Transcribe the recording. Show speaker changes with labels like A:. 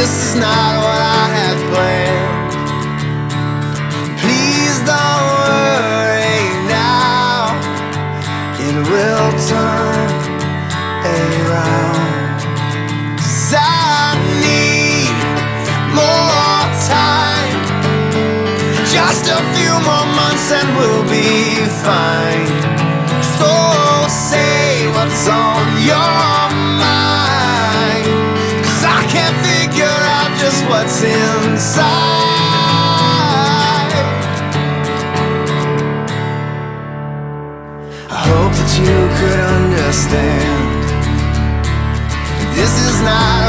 A: this is not what I had planned. Please don't worry now, it will turn around. 'Cause I need more time, just a few more months and we'll be fine. So say what's on your mind, 'cause I can't figure out just what's inside. I hope that you could understand, this is not